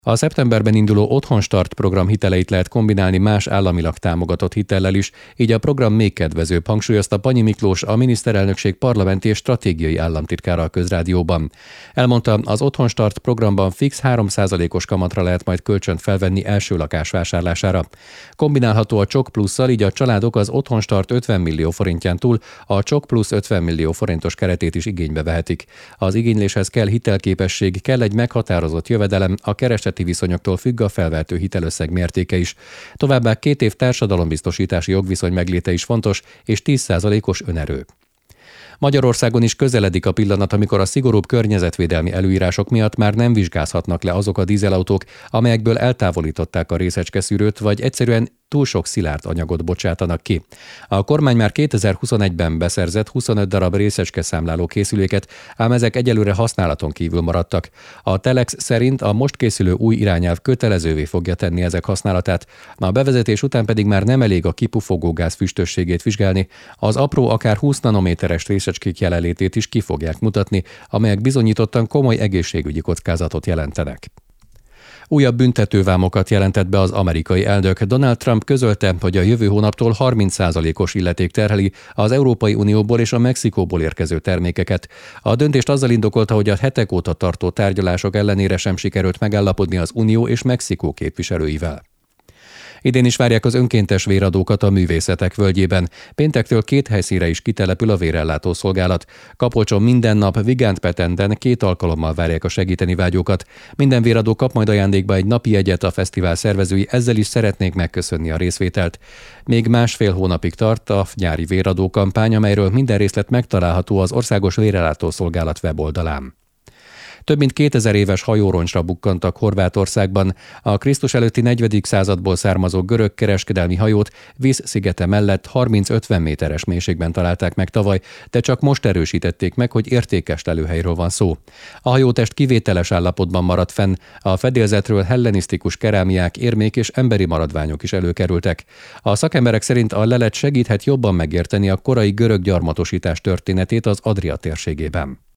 A szeptemberben induló Otthonstart program hiteleit lehet kombinálni más államilag támogatott hitellel is, így a program még kedvezőbb, hangsúlyozta Panyi Miklós, a miniszterelnökség parlamenti és stratégiai államtitkára a Közrádióban. Elmondta, az Otthonstart programban fix 3%-os kamatra lehet majd kölcsönt felvenni első lakás vásárlására. Kombinálható a Csok Plusszal, így a családok az Otthonstart 50 millió forintján túl a Csok Plusz 50 millió forintos keretét is igénybe vehetik. Az igényléshez kell hitelképesség, kell egy meghatározott jövedelem, a kereseti viszonyoktól függ a felvehető hitelösszeg mértéke is. Továbbá 2 év társadalombiztosítási jogviszony megléte is fontos, és 10%-os önerő. Magyarországon is közeledik a pillanat, amikor a szigorúbb környezetvédelmi előírások miatt már nem vizsgázhatnak le azok a dízelautók, amelyekből eltávolították a részecskeszűrőt, vagy egyszerűen túl sok szilárd anyagot bocsátanak ki. A kormány már 2021-ben beszerzett 25 darab részecskeszámláló készüléket, ám ezek egyelőre használaton kívül maradtak. A Telex szerint a most készülő új irányelv kötelezővé fogja tenni ezek használatát, a bevezetés után pedig már nem elég a kipufogógáz füstösségét vizsgálni, az apró, akár 20 nanométeres részecskék jelenlétét is ki fogják mutatni, amelyek bizonyítottan komoly egészségügyi kockázatot jelentenek. Újabb büntetővámokat jelentett be az amerikai elnök. Donald Trump közölte, hogy a jövő hónaptól 30%-os illeték terheli az Európai Unióból és a Mexikóból érkező termékeket. A döntést azzal indokolta, hogy a hetek óta tartó tárgyalások ellenére sem sikerült megállapodni az Unió és Mexikó képviselőivel. Idén is várják az önkéntes véradókat a Művészetek Völgyében. Péntektől 2 helyszínre is kitelepül a vérellátó szolgálat. Kapolcson minden nap, Vigánt-Petenden 2 alkalommal várják a segíteni vágyókat. Minden véradó kap majd ajándékba egy napi jegyet, a fesztivál szervezői ezzel is szeretnék megköszönni a részvételt. Még 1,5 hónapig tart a nyári véradó kampány, amelyről minden részlet megtalálható az Országos Vérellátó Szolgálat weboldalán. Több mint 2000 éves hajóroncsra bukkantak Horvátországban. A Krisztus előtti 4. századból származó görög kereskedelmi hajót Vis szigete mellett 30-50 méteres mélységben találták meg tavaly, de csak most erősítették meg, hogy értékes lelőhelyről van szó. A hajótest kivételes állapotban maradt fenn, a fedélzetről hellenisztikus kerámiák, érmék és emberi maradványok is előkerültek. A szakemberek szerint a lelet segíthet jobban megérteni a korai görög gyarmatosítás történetét az Adria térségében.